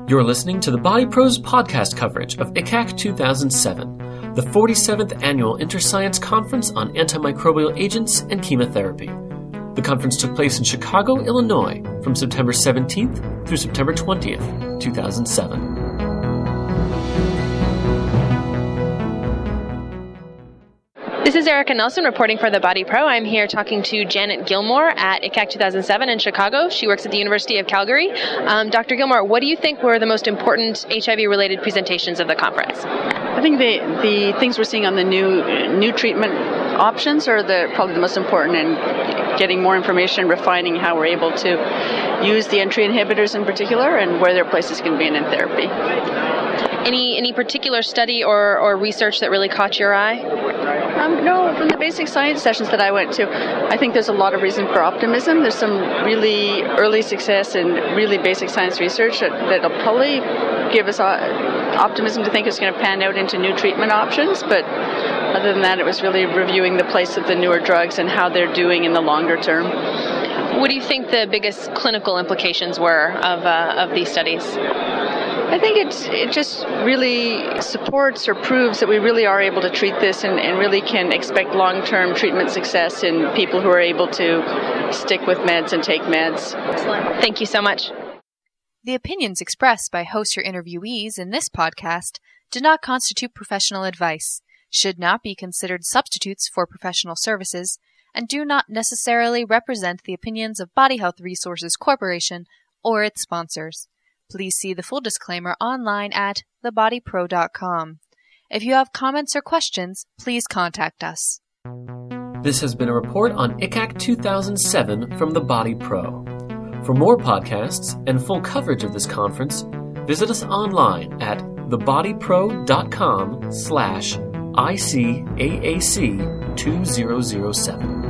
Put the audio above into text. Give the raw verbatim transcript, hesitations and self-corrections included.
You're listening to the Body Pro's podcast coverage of I C A C two thousand seven, the forty-seventh Annual Interscience Conference on Antimicrobial Agents and Chemotherapy. The conference took place in Chicago, Illinois, from September seventeenth through September twentieth, two thousand seven. This is Erica Nelson reporting for the Body Pro. I'm here talking to Janet Gilmore at I C A C two thousand seven in Chicago. She works at the University of Calgary. Um, Doctor Gilmore, what do you think were the most important H I V-related presentations of the conference? I think the the things we're seeing on the new new treatment options are the probably the most important, in getting more information, refining how we're able to use the entry inhibitors in particular, and where their places can be in therapy. Any any particular study or, or research that really caught your eye? Um, no, from the basic science sessions that I went to, I think there's a lot of reason for optimism. There's some really early success in really basic science research that, that'll probably give us uh, optimism to think it's going to pan out into new treatment options. But other than that, it was really reviewing the place of the newer drugs and how they're doing in the longer term. What do you think the biggest clinical implications were of uh, of these studies? I think it, it just really supports or proves that we really are able to treat this and, and really can expect long-term treatment success in people who are able to stick with meds and take meds. Excellent. Thank you so much. The opinions expressed by hosts or interviewees in this podcast do not constitute professional advice, should not be considered substitutes for professional services, and do not necessarily represent the opinions of Body Health Resources Corporation or its sponsors. Please see the full disclaimer online at the body pro dot com. If you have comments or questions, please contact us. This has been a report on I C A C two thousand seven from the Body Pro. For more podcasts and full coverage of this conference, visit us online at the body pro dot com slash I C A A C two thousand seven.